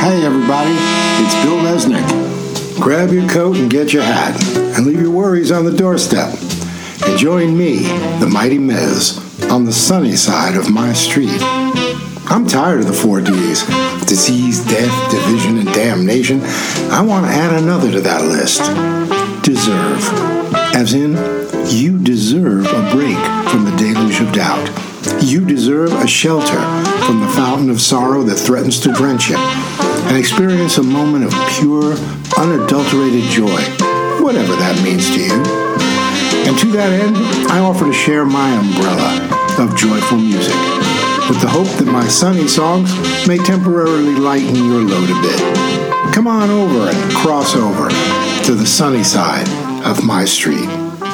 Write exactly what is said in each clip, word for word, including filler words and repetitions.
Hey everybody, it's Bill Mesnick. Grab your coat and get your hat, and leave your worries on the doorstep. And join me, the mighty Mez, on the sunny side of my street. I'm tired of the four Ds, disease, death, division, and damnation. I want to add another to that list. Deserve. As in, you deserve a break from the deluge of doubt. You deserve a shelter from the fountain of sorrow that threatens to drench you, and experience a moment of pure, unadulterated joy, whatever that means to you. And to that end, I offer to share my umbrella of joyful music, with the hope that my sunny songs may temporarily lighten your load a bit. Come on over and cross over to the sunny side of my street.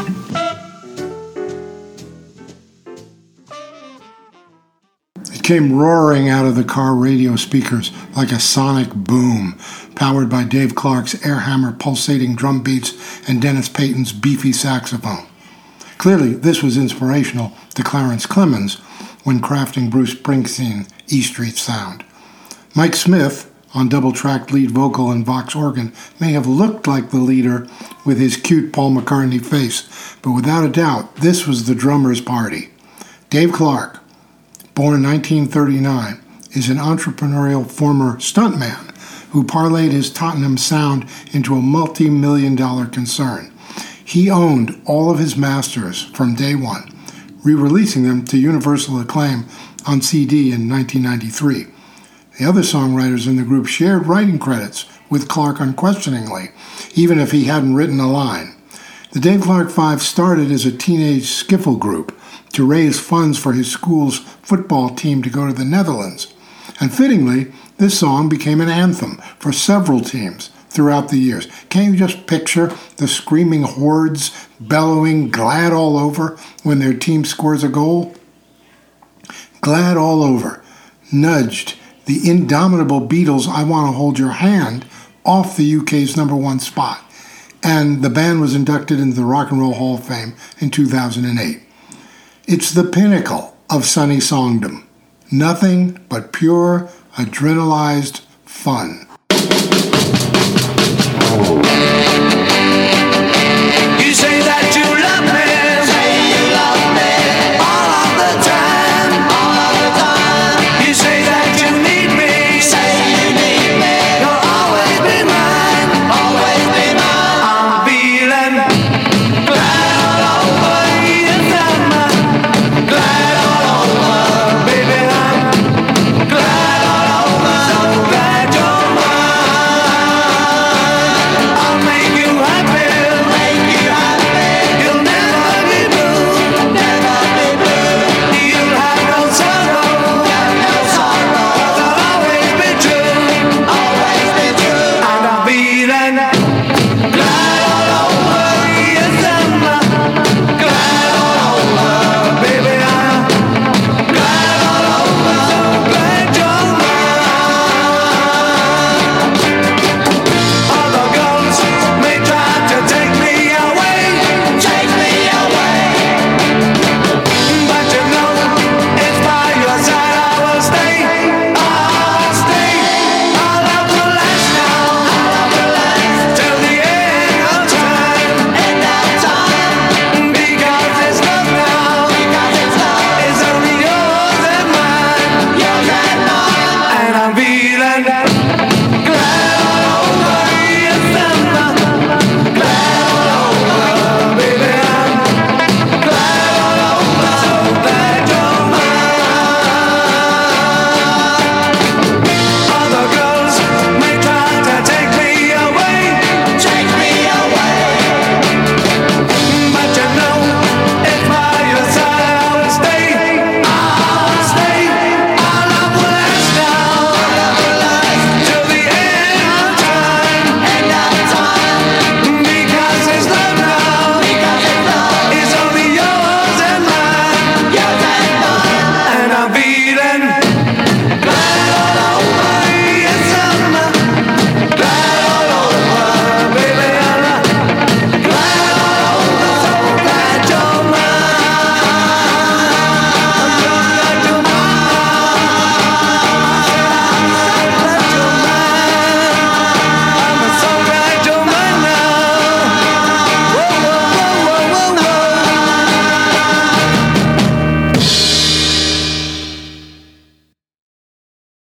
It came roaring out of the car radio speakers like a sonic boom, powered by Dave Clark's air hammer pulsating drum beats and Dennis Payton's beefy saxophone. Clearly, this was inspirational to Clarence Clemens when crafting Bruce Springsteen's E Street sound. Mike Smith, on double-tracked lead vocal and Vox organ, may have looked like the leader with his cute Paul McCartney face, but without a doubt, this was the drummer's party. Dave Clark, born in nineteen thirty-nine, is an entrepreneurial former stuntman who parlayed his Tottenham sound into a multi-million dollar concern. He owned all of his masters from day one, re-releasing them to universal acclaim on C D in nineteen ninety-three. The other songwriters in the group shared writing credits with Clark unquestioningly, even if he hadn't written a line. The Dave Clark Five started as a teenage skiffle group to raise funds for his school's football team to go to the Netherlands. And fittingly, this song became an anthem for several teams throughout the years. Can't you just picture the screaming hordes bellowing glad all over when their team scores a goal? Glad all over nudged the indomitable Beatles' I Want to Hold Your Hand off the U K's number one spot, and the band was inducted into the Rock and Roll Hall of Fame in two thousand eight. It's the pinnacle of sunny songdom. Nothing but pure, adrenalized fun.